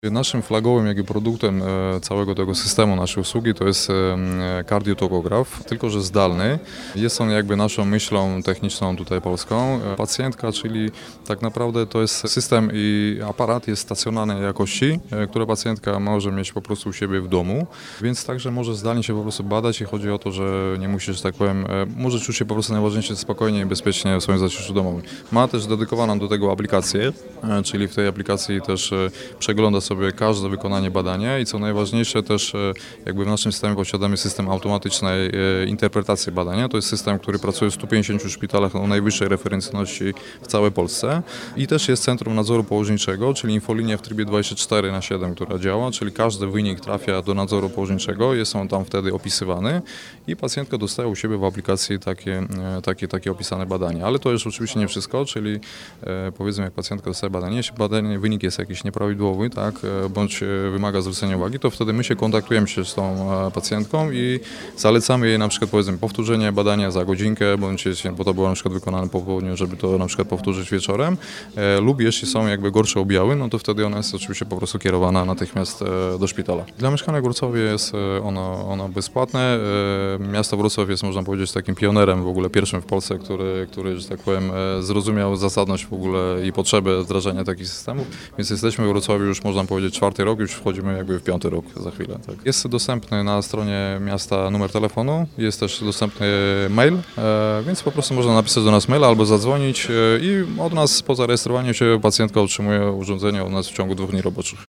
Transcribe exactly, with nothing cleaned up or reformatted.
Naszym flagowym jakby produktem całego tego systemu naszej usługi to jest kardiotokograf, tylko że zdalny. Jest on jakby naszą myślą techniczną tutaj polską. Pacjentka, czyli tak naprawdę to jest system i aparat jest stacjonarnej jakości, które pacjentka może mieć po prostu u siebie w domu, więc także może zdalnie się po prostu badać i chodzi o to, że nie musi, że tak powiem, może czuć się po prostu najważniejsze spokojnie i bezpiecznie w swoim zaciszu domowym. Ma też dedykowaną do tego aplikację, czyli w tej aplikacji też przegląda sobie każde wykonanie badania i co najważniejsze też jakby w naszym systemie posiadamy system automatycznej interpretacji badania. To jest system, który pracuje w stu pięćdziesięciu szpitalach o najwyższej referencyjności w całej Polsce i też jest Centrum Nadzoru Położniczego, czyli infolinia w trybie dwadzieścia cztery na siedem, która działa, czyli każdy wynik trafia do nadzoru położniczego, jest on tam wtedy opisywany i pacjentka dostaje u siebie w aplikacji takie, takie, takie opisane badania. Ale to już oczywiście nie wszystko, czyli powiedzmy jak pacjentka dostaje badanie, jeśli badanie, wynik jest jakiś nieprawidłowy, tak, bądź wymaga zwrócenia uwagi, to wtedy my się kontaktujemy się z tą pacjentką i zalecamy jej na przykład powiedzmy powtórzenie badania za godzinkę, bądź bo to było na przykład wykonane po południu, żeby to na przykład powtórzyć wieczorem, e, lub jeśli są jakby gorsze objawy, no to wtedy ona jest oczywiście po prostu kierowana natychmiast e, do szpitala. Dla mieszkanek w Wrocławiu jest ono, ono bezpłatne. E, miasto Wrocław jest, można powiedzieć, takim pionerem w ogóle, pierwszym w Polsce, który, który że tak powiem, e, zrozumiał zasadność w ogóle i potrzebę wdrażania takich systemów, więc jesteśmy w Wrocławiu już, można powiedzieć, czwarty rok, już wchodzimy jakby w piąty rok za chwilę. Tak. Jest dostępny na stronie miasta numer telefonu, jest też dostępny mail, e, więc po prostu można napisać do nas maila albo zadzwonić e, i od nas po zarejestrowaniu się pacjentka otrzymuje urządzenie od nas w ciągu dwóch dni roboczych.